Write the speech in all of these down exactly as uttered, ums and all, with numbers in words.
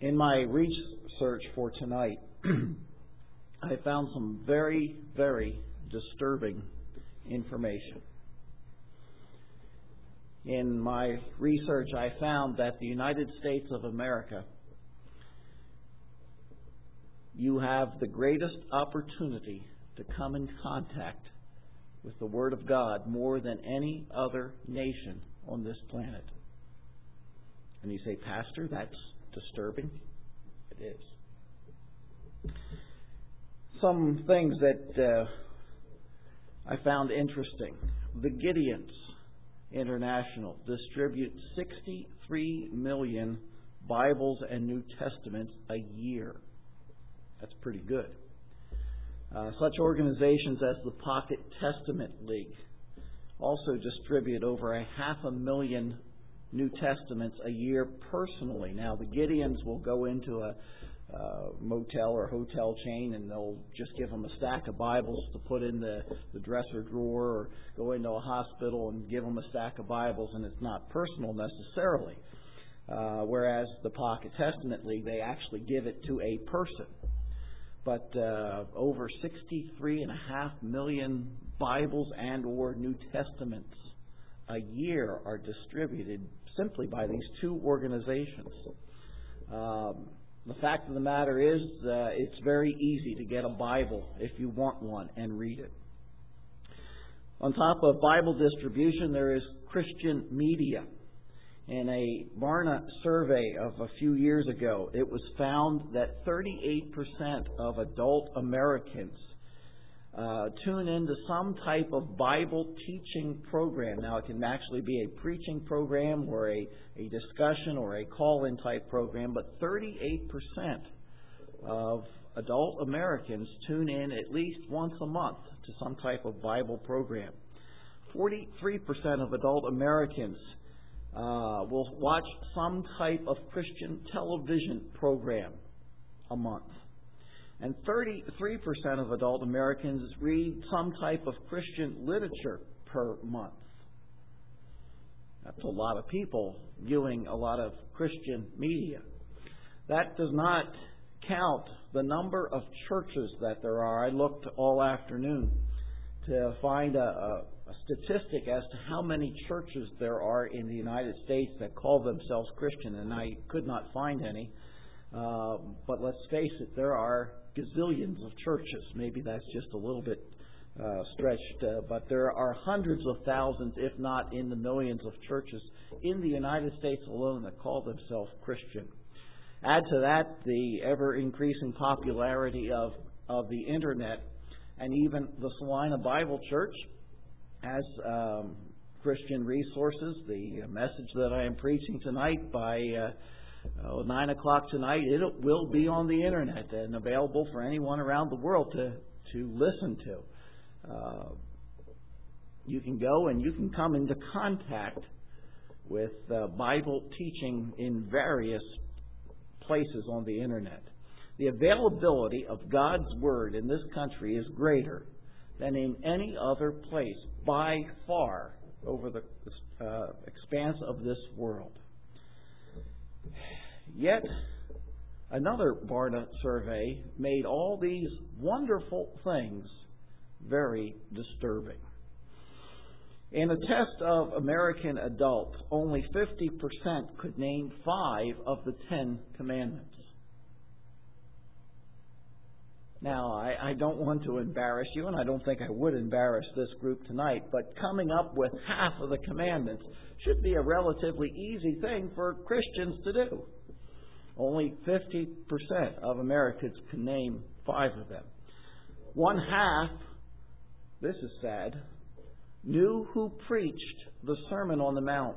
In my research for tonight, I found some very, very disturbing information. In my research, I found that the United States of America, you have the greatest opportunity to come in contact with the Word of God more than any other nation on this planet. And you say, Pastor, that's disturbing? It is. Some things that uh, I found interesting. The Gideons International distribute sixty-three million Bibles and New Testaments a year. That's pretty good. Uh, such organizations as the Pocket Testament League also distribute over a half a million New Testaments a year personally. Now, the Gideons will go into a uh, motel or hotel chain and they'll just give them a stack of Bibles to put in the, the dresser drawer, or go into a hospital and give them a stack of Bibles, and it's not personal necessarily. Uh, whereas the Pocket Testament League, they actually give it to a person. But uh, over sixty-three and a half million Bibles and or New Testaments a year are distributed simply by these two organizations. Um, the fact of the matter is, uh, it's very easy to get a Bible if you want one and read it. On top of Bible distribution, there is Christian media. In a Barna survey of a few years ago, it was found that thirty-eight percent of adult Americans uh, tune into some type of Bible teaching program. Now, it can actually be a preaching program or a, a discussion or a call-in type program, but thirty-eight percent of adult Americans tune in at least once a month to some type of Bible program. forty-three percent of adult Americans Uh, will watch some type of Christian television program a month. And thirty-three percent of adult Americans read some type of Christian literature per month. That's a lot of people viewing a lot of Christian media. That does not count the number of churches that there are. I looked all afternoon to find a, a a statistic as to how many churches there are in the United States that call themselves Christian, and I could not find any. Uh, but let's face it, there are gazillions of churches. Maybe that's just a little bit uh, stretched, uh, but there are hundreds of thousands, if not in the millions, of churches in the United States alone that call themselves Christian. Add to that the ever-increasing popularity of, of the Internet, and even the Salina Bible Church as um, Christian resources. The message that I am preaching tonight by uh, oh, nine o'clock tonight, it will be on the Internet and available for anyone around the world to, to listen to. Uh, you can go and you can come into contact with uh, Bible teaching in various places on the Internet. The availability of God's Word in this country is greater than in any other place by far over the uh, expanse of this world. Yet, another Barna survey made all these wonderful things very disturbing. In a test of American adults, only fifty percent could name five of the Ten Commandments. Now, I, I don't want to embarrass you, and I don't think I would embarrass this group tonight, but coming up with half of the commandments should be a relatively easy thing for Christians to do. Only fifty percent of Americans can name five of them. One half, this is sad, knew who preached the Sermon on the Mount.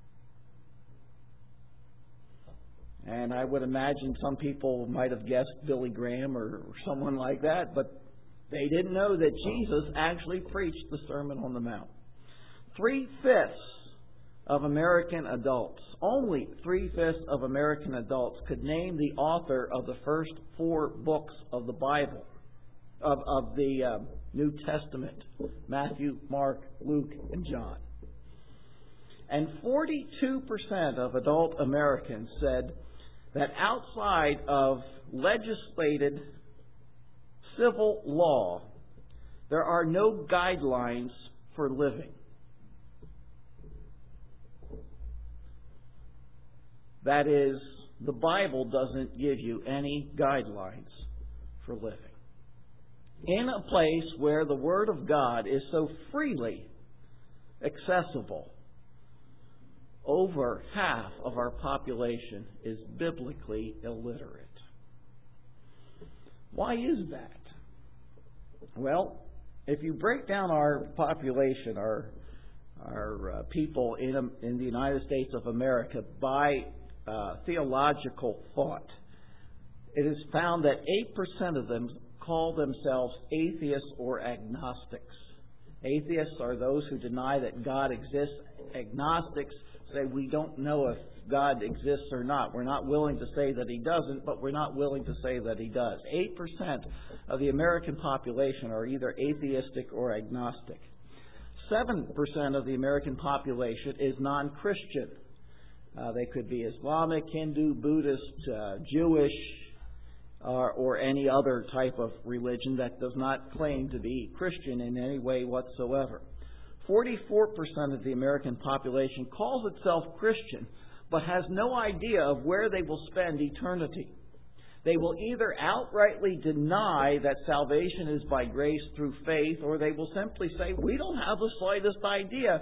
And I would imagine some people might have guessed Billy Graham or someone like that, but they didn't know that Jesus actually preached the Sermon on the Mount. Three-fifths of American adults, only three-fifths of American adults could name the author of the first four books of the Bible, of, of the uh, New Testament, Matthew, Mark, Luke, and John. And forty-two percent of adult Americans said that outside of legislated civil law, there are no guidelines for living. That is, the Bible doesn't give you any guidelines for living. In a place where the Word of God is so freely accessible, over half of our population is biblically illiterate. Why is that? Well, if you break down our population, our our uh, people in in the United States of America by uh, theological thought, it is found that eight percent of them call themselves atheists or agnostics. Atheists are those who deny that God exists. Agnostics say we don't know if God exists or not. We're not willing to say that He doesn't, but we're not willing to say that He does. eight percent of the American population are either atheistic or agnostic. seven percent of the American population is non-Christian. Uh, they could be Islamic, Hindu, Buddhist, uh, Jewish, uh, or any other type of religion that does not claim to be Christian in any way whatsoever. forty-four percent of the American population calls itself Christian, but has no idea of where they will spend eternity. They will either outrightly deny that salvation is by grace through faith, or they will simply say, we don't have the slightest idea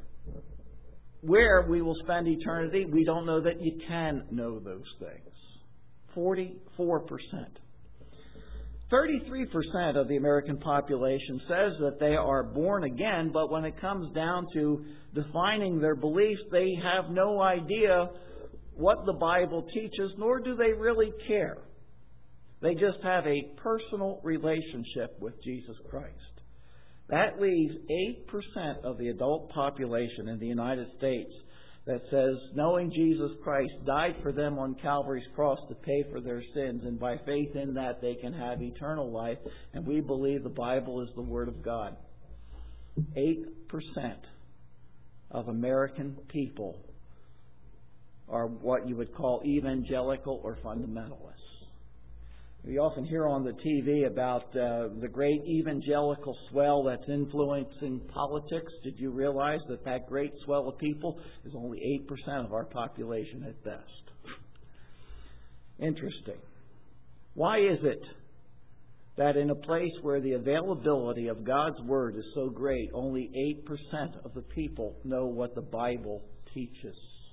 where we will spend eternity. We don't know that you can know those things. forty-four percent. thirty-three percent of the American population says that they are born again, but when it comes down to defining their beliefs, they have no idea what the Bible teaches, nor do they really care. They just have a personal relationship with Jesus Christ. That leaves eight percent of the adult population in the United States that says, knowing Jesus Christ died for them on Calvary's cross to pay for their sins, and by faith in that they can have eternal life, and we believe the Bible is the Word of God. eight percent of American people are what you would call evangelical or fundamentalists. We often hear on the T V about uh, the great evangelical swell that's influencing politics. Did you realize that that great swell of people is only eight percent of our population at best? Interesting. Why is it that in a place where the availability of God's Word is so great, only eight percent of the people know what the Bible teaches?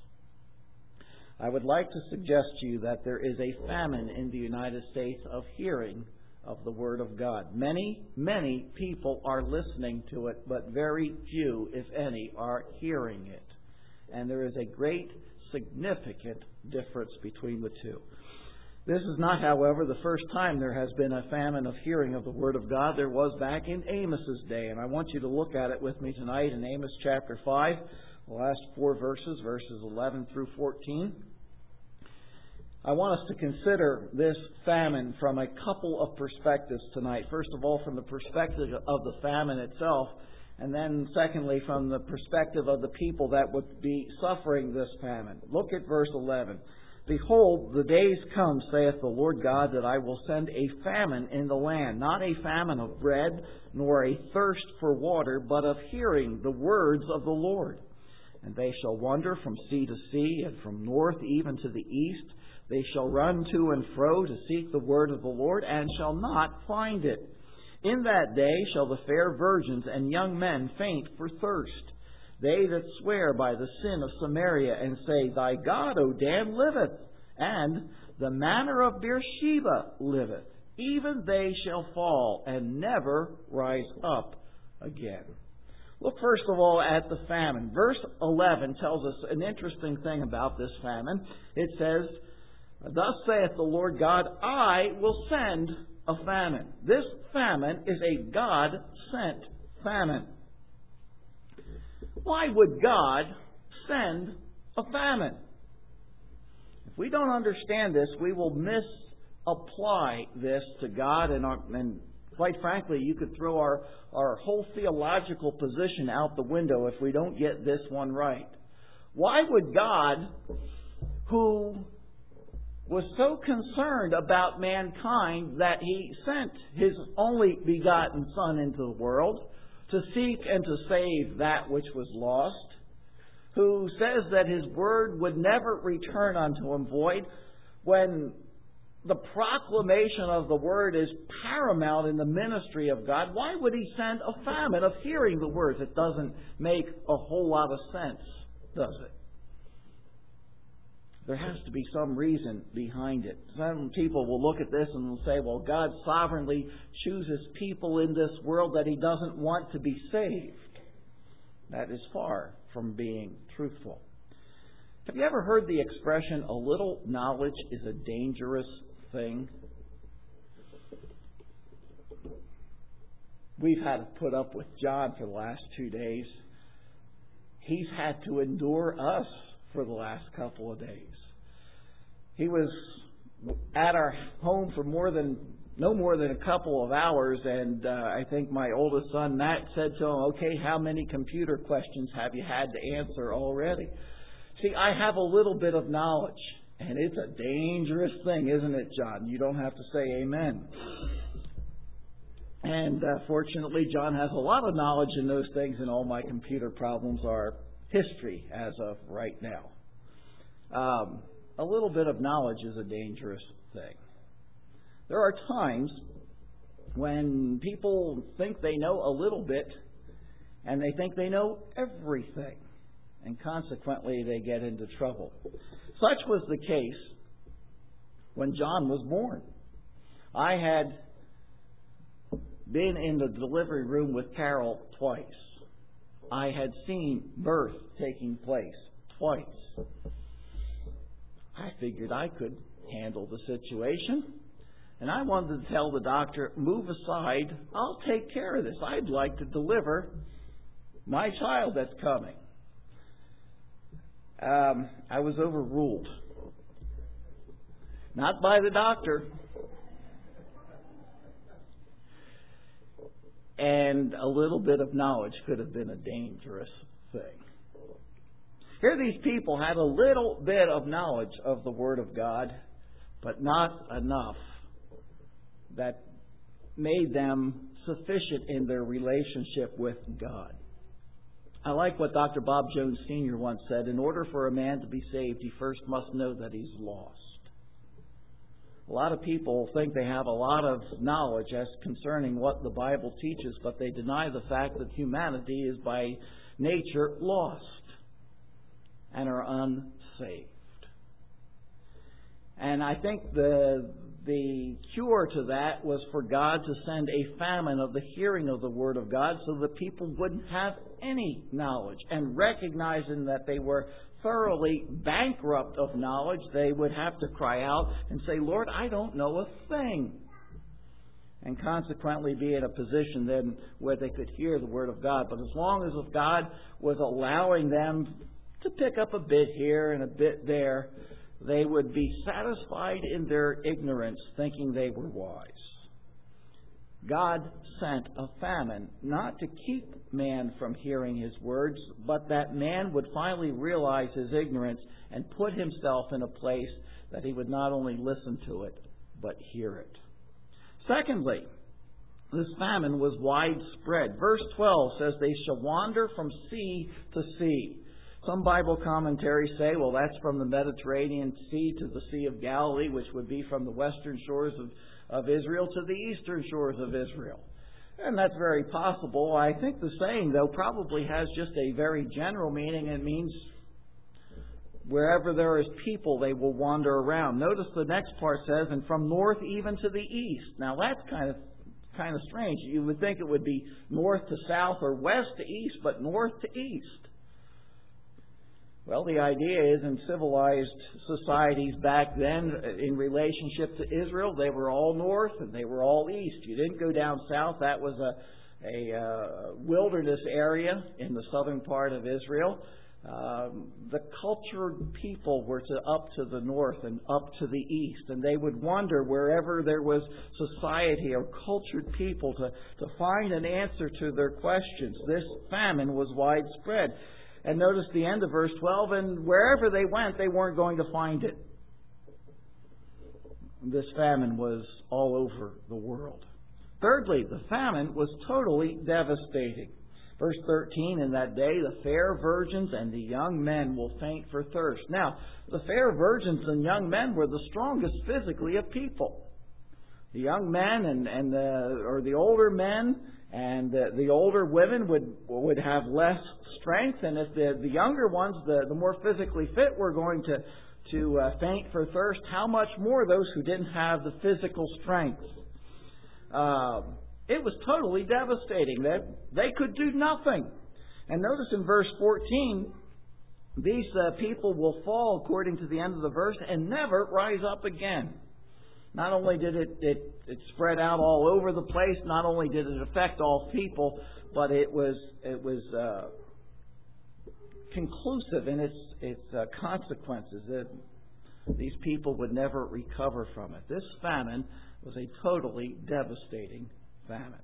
I would like to suggest to you that there is a famine in the United States of hearing of the Word of God. Many, many people are listening to it, but very few, if any, are hearing it. And there is a great, significant difference between the two. This is not, however, the first time there has been a famine of hearing of the Word of God. There was back in Amos's day, and I want you to look at it with me tonight in Amos chapter five. The last four verses, verses eleven through fourteen. I want us to consider this famine from a couple of perspectives tonight. First of all, from the perspective of the famine itself, and then secondly, from the perspective of the people that would be suffering this famine. Look at verse eleven. Behold, the days come, saith the Lord God, that I will send a famine in the land, not a famine of bread, nor a thirst for water, but of hearing the words of the Lord. And they shall wander from sea to sea, and from north even to the east. They shall run to and fro to seek the word of the Lord, and shall not find it. In that day shall the fair virgins and young men faint for thirst. They that swear by the sin of Samaria, and say, Thy God, O Dan, liveth, and the manor of Beersheba liveth. Even they shall fall, and never rise up again. Look first of all at the famine. Verse eleven tells us an interesting thing about this famine. It says, Thus saith the Lord God, I will send a famine. This famine is a God-sent famine. Why would God send a famine? If we don't understand this, we will misapply this to God, and, our, and quite frankly, you could throw our, our whole theological position out the window if we don't get this one right. Why would God, who was so concerned about mankind that He sent His only begotten Son into the world to seek and to save that which was lost, who says that His word would never return unto Him void, when the proclamation of the word is paramount in the ministry of God. Why would He send a famine of hearing the words? It doesn't make a whole lot of sense, does it? There has to be some reason behind it. Some people will look at this and will say, well, God sovereignly chooses people in this world that He doesn't want to be saved. That is far from being truthful. Have you ever heard the expression, a little knowledge is a dangerous thing? We've had to put up with John for the last two days. He's had to endure us for the last couple of days. He was at our home for more than no more than a couple of hours, and uh, I think my oldest son Matt said to him, "Okay, how many computer questions have you had to answer already?" See, I have a little bit of knowledge, and it's a dangerous thing, isn't it, John? You don't have to say amen. And uh, fortunately, John has a lot of knowledge in those things, and all my computer problems are history as of right now. Um, a little bit of knowledge is a dangerous thing. There are times when people think they know a little bit, and they think they know everything, and consequently they get into trouble. Such was the case when John was born. I had been in the delivery room with Carol twice. I had seen birth taking place twice. I figured I could handle the situation, and I wanted to tell the doctor, move aside, I'll take care of this. I'd like to deliver my child that's coming. Um, I was overruled. Not by the doctor. And a little bit of knowledge could have been a dangerous thing. Here these people had a little bit of knowledge of the Word of God, but not enough that made them sufficient in their relationship with God. I like what Doctor Bob Jones Senior once said, in order for a man to be saved, he first must know that he's lost. A lot of people think they have a lot of knowledge as concerning what the Bible teaches, but they deny the fact that humanity is by nature lost and are unsaved. And I think the the cure to that was for God to send a famine of the hearing of the Word of God so that people wouldn't have any knowledge. And recognizing that they were thoroughly bankrupt of knowledge, they would have to cry out and say, Lord, I don't know a thing. And consequently be in a position then where they could hear the Word of God. But as long as if God was allowing them to pick up a bit here and a bit there, they would be satisfied in their ignorance, thinking they were wise. God sent a famine not to keep man from hearing His words, but that man would finally realize his ignorance and put himself in a place that he would not only listen to it, but hear it. Secondly, this famine was widespread. Verse twelve says, they shall wander from sea to sea. Some Bible commentaries say, well, that's from the Mediterranean Sea to the Sea of Galilee, which would be from the western shores of, of Israel to the eastern shores of Israel. And that's very possible. I think the saying, though, probably has just a very general meaning. It means wherever there is people, they will wander around. Notice the next part says, and from north even to the east. Now, that's kind of kind of strange. You would think it would be north to south or west to east, but north to east. Well, the idea is in civilized societies back then, in relationship to Israel, they were all north and they were all east. You didn't go down south. That was a, a uh, wilderness area in the southern part of Israel. Um, the cultured people were to up to the north and up to the east, and they would wander wherever there was society or cultured people to, to find an answer to their questions. This famine was widespread. And notice the end of verse twelve, and wherever they went, they weren't going to find it. this famine was all over the world. Thirdly, the famine was totally devastating. Verse thirteen, in that day the fair virgins and the young men will faint for thirst. Now, the fair virgins and young men were the strongest physically of people. The young men and, and the, or the older men and the, the older women would would have less strength. And if the, the younger ones, the, the more physically fit, were going to, to uh, faint for thirst, how much more those who didn't have the physical strength? Uh, it was totally devastating. They, they could do nothing. And notice in verse fourteen, these uh, people will fall, according to the end of the verse, and never rise up again. Not only did it, it, it spread out all over the place, not only did it affect all people, but it was it was uh, conclusive in its its uh, consequences. That these people would never recover from it. This famine was a totally devastating famine.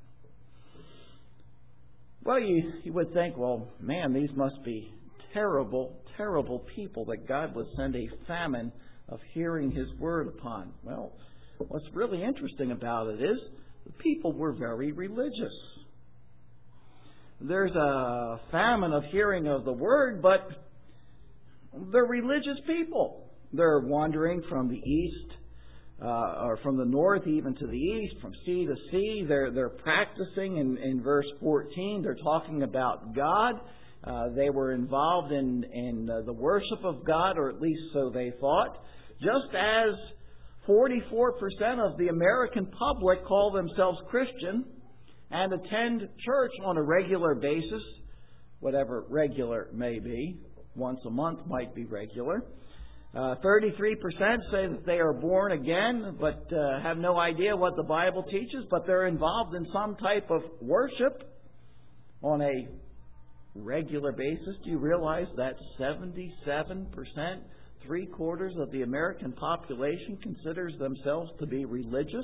Well, you, you would think, well, man, these must be terrible, terrible people that God would send a famine of hearing His word upon. Well, what's really interesting about it is the people were very religious. There's a famine of hearing of the word, but they're religious people. They're wandering from the east, uh, or from the north even to the east, from sea to sea. They're they're practicing in, in verse fourteen. They're talking about God. Uh, they were involved in, in uh, the worship of God, or at least so they thought. Just as forty-four percent of the American public call themselves Christian and attend church on a regular basis, whatever regular may be. Once a month might be regular. Uh, thirty-three percent say that they are born again, but uh, have no idea what the Bible teaches, but they're involved in some type of worship on a regular basis. Do you realize that seventy-seven percent, three quarters of the American population considers themselves to be religious,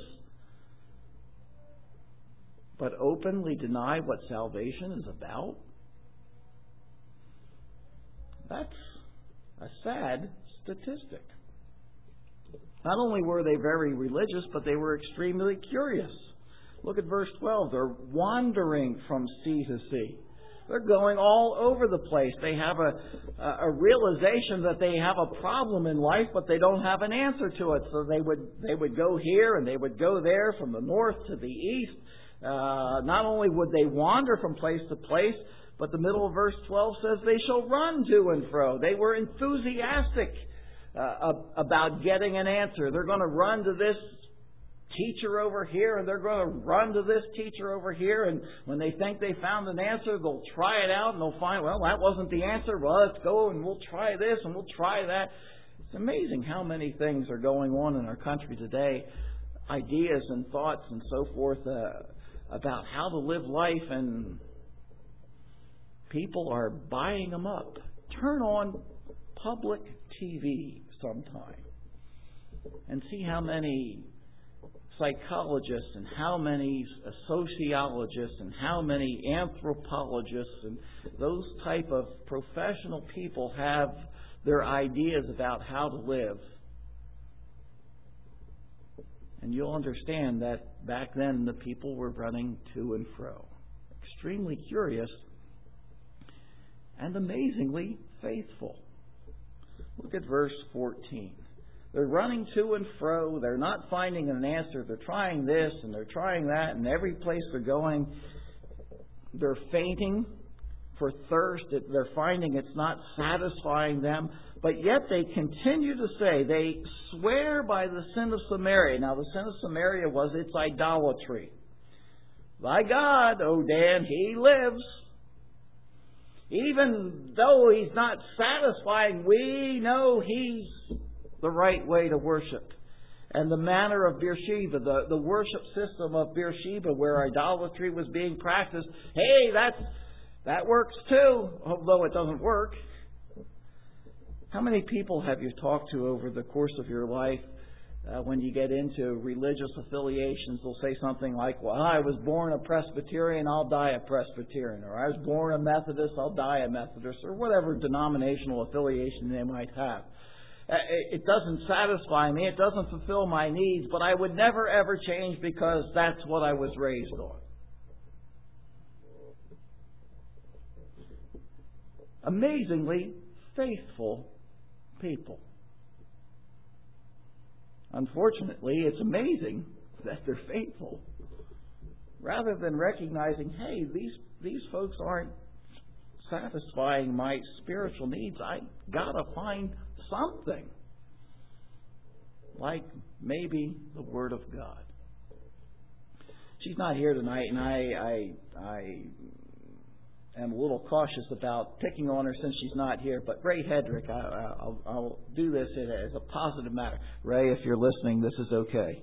but openly deny what salvation is about? That's a sad statistic. Not only were they very religious, but they were extremely curious. Look at verse twelve. They're wandering from sea to sea. They're going all over the place. They have a, a realization that they have a problem in life, but they don't have an answer to it. So they would they would go here and they would go there, from the north to the east. Uh, not only would they wander from place to place, but the middle of verse twelve says they shall run to and fro. They were enthusiastic uh, about getting an answer. They're going to run to this teacher over here, and they're going to run to this teacher over here, and when they think they found an answer, they'll try it out, and they'll find, well, that wasn't the answer. Well, let's go and we'll try this and we'll try that. It's amazing how many things are going on in our country today, ideas and thoughts and so forth uh, about how to live life, and people are buying them up. Turn on public T V sometime and see how many psychologists and how many sociologists and how many anthropologists and those type of professional people have their ideas about how to live. And you'll understand that back then the people were running to and fro, extremely curious and amazingly faithful. Look at verse fourteen. They're running to and fro. They're not finding an answer. They're trying this and they're trying that. And every place they're going, they're fainting for thirst. They're finding it's not satisfying them. But yet they continue to say, they swear by the sin of Samaria. Now the sin of Samaria was its idolatry. Thy God, O Dan, He lives. Even though He's not satisfying, we know He's the right way to worship. And the manner of Beersheba, the, the worship system of Beersheba, where idolatry was being practiced, hey, that's, that works too, although it doesn't work. How many people have you talked to over the course of your life uh, when you get into religious affiliations? They'll say something like, well, I was born a Presbyterian, I'll die a Presbyterian. Or I was born a Methodist, I'll die a Methodist. Or whatever denominational affiliation they might have. It doesn't satisfy me. It doesn't fulfill my needs, but I would never ever change because that's what I was raised on. Amazingly faithful people. Unfortunately, it's amazing that they're faithful. Rather than recognizing, hey, these these folks aren't satisfying my spiritual needs, I gotta find something. Like maybe the Word of God. She's not here tonight, and I I I am a little cautious about picking on her since she's not here. But Ray Hedrick, I, I'll, I'll do this as a positive matter. Ray, if you're listening, this is okay.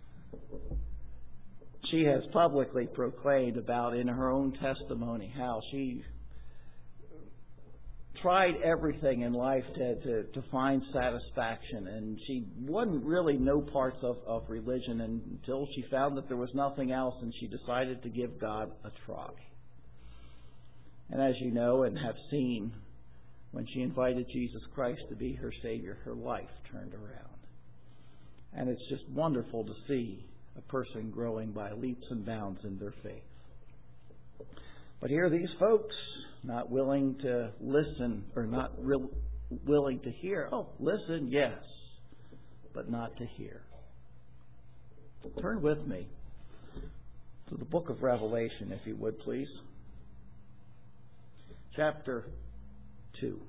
She has publicly proclaimed about in her own testimony how she tried everything in life to, to, to find satisfaction, and she wouldn't really know parts of, of religion until she found that there was nothing else, and she decided to give God a try. And as you know and have seen, when she invited Jesus Christ to be her Savior, her life turned around. And it's just wonderful to see a person growing by leaps and bounds in their faith. But here are these folks not willing to listen, or not real, willing to hear. Oh, listen, yes, but not to hear. Turn with me to the book of Revelation, if you would, please. Chapter two.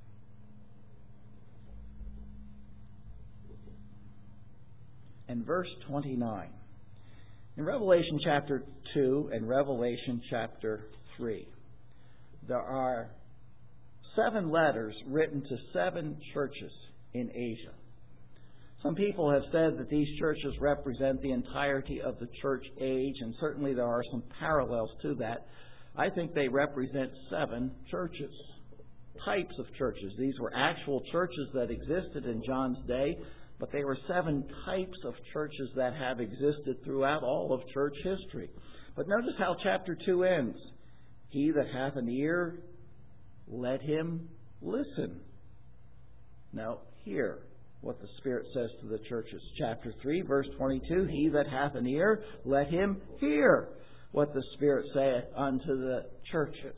And verse twenty-nine. In Revelation chapter two and Revelation chapter three, there are seven letters written to seven churches in Asia. Some people have said that these churches represent the entirety of the church age, and certainly there are some parallels to that. I think they represent seven churches, types of churches. These were actual churches that existed in John's day, but they were seven types of churches that have existed throughout all of church history. But notice how chapter two ends. He that hath an ear, let him listen. Now, hear what the Spirit says to the churches. Chapter three, verse twenty-two, he that hath an ear, let him hear what the Spirit saith unto the churches.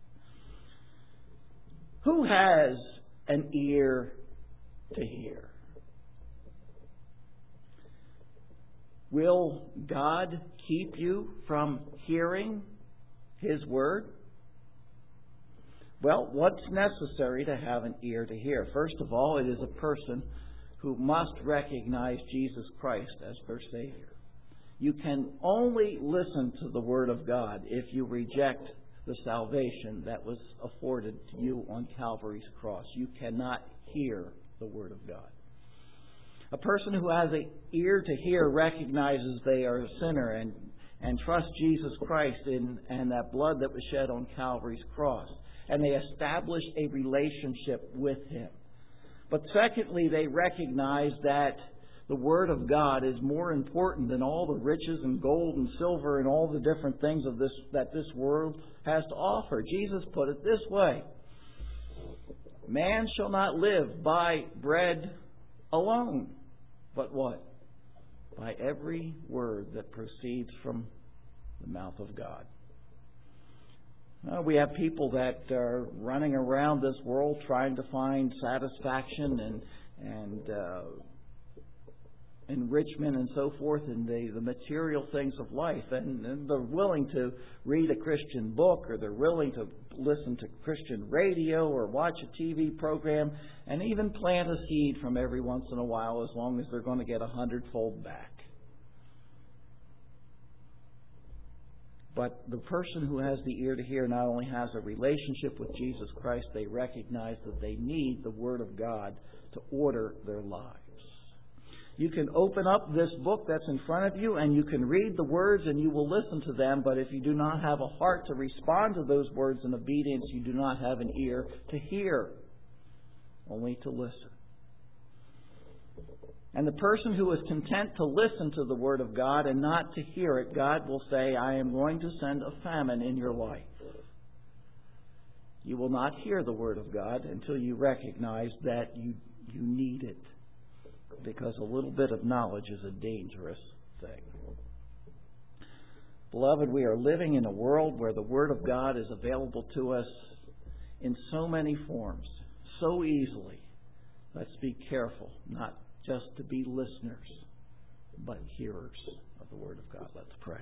Who has an ear to hear? Will God keep you from hearing His Word? Well, what's necessary to have an ear to hear? First of all, it is a person who must recognize Jesus Christ as their Savior. You can only listen to the Word of God if you reject the salvation that was afforded to you on Calvary's cross. You cannot hear the Word of God. A person who has an ear to hear recognizes they are a sinner and, and trusts Jesus Christ in, and that blood that was shed on Calvary's cross. And they establish a relationship with Him. But secondly, they recognize that the Word of God is more important than all the riches and gold and silver and all the different things of this that this world has to offer. Jesus put it this way: man shall not live by bread alone, but what? By every word that proceeds from the mouth of God. Uh, we have people that are running around this world trying to find satisfaction and and uh, enrichment and so forth in the, the material things of life. And, and they're willing to read a Christian book, or they're willing to listen to Christian radio or watch a T V program, and even plant a seed from every once in a while, as long as they're going to get a hundredfold back. But the person who has the ear to hear not only has a relationship with Jesus Christ, they recognize that they need the Word of God to order their lives. You can open up this book that's in front of you and you can read the words and you will listen to them, but if you do not have a heart to respond to those words in obedience, you do not have an ear to hear, only to listen. And the person who is content to listen to the Word of God and not to hear it, God will say, I am going to send a famine in your life. You will not hear the Word of God until you recognize that you You need it. Because a little bit of knowledge is a dangerous thing. Beloved, we are living in a world where the Word of God is available to us in so many forms, so easily. Let's be careful not just to be listeners, but hearers of the Word of God. Let's pray.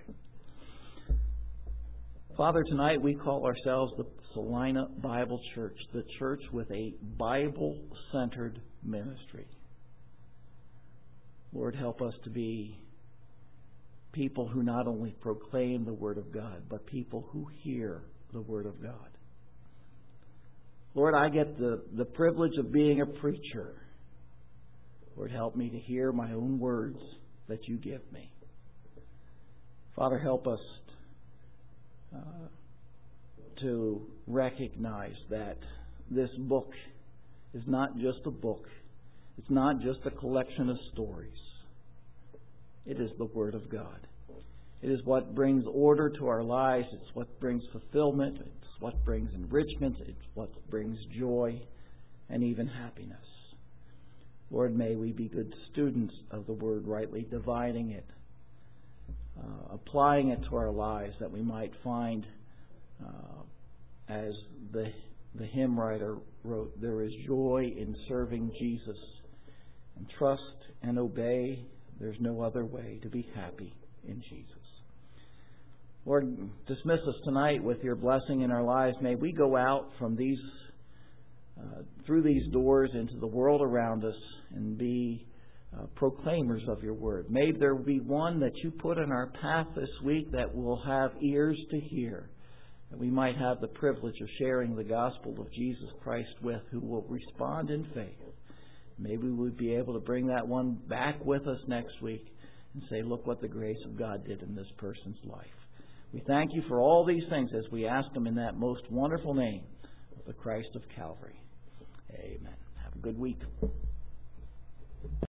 Father, tonight we call ourselves the Salina Bible Church, the church with a Bible-centered ministry. Lord, help us to be people who not only proclaim the Word of God, but people who hear the Word of God. Lord, I get the, the privilege of being a preacher. Lord, help me to hear my own words that you give me. Father, help us uh, to recognize that this book is not just a book. It's not just a collection of stories. It is the Word of God. It is what brings order to our lives. It's what brings fulfillment. It's what brings enrichment. It's what brings joy and even happiness. Lord, may we be good students of the Word, rightly dividing it, uh, applying it to our lives, that we might find, uh, as the, the hymn writer wrote, there is joy in serving Jesus. And trust and obey. There's no other way to be happy in Jesus. Lord, dismiss us tonight with your blessing in our lives. May we go out from these, uh, through these doors into the world around us and be uh, proclaimers of your word. May there be one that you put in our path this week that will have ears to hear. That we might have the privilege of sharing the gospel of Jesus Christ with, who will respond in faith. Maybe we'll be able to bring that one back with us next week and say, look what the grace of God did in this person's life. We thank you for all these things as we ask them in that most wonderful name of the Christ of Calvary. Amen. Have a good week.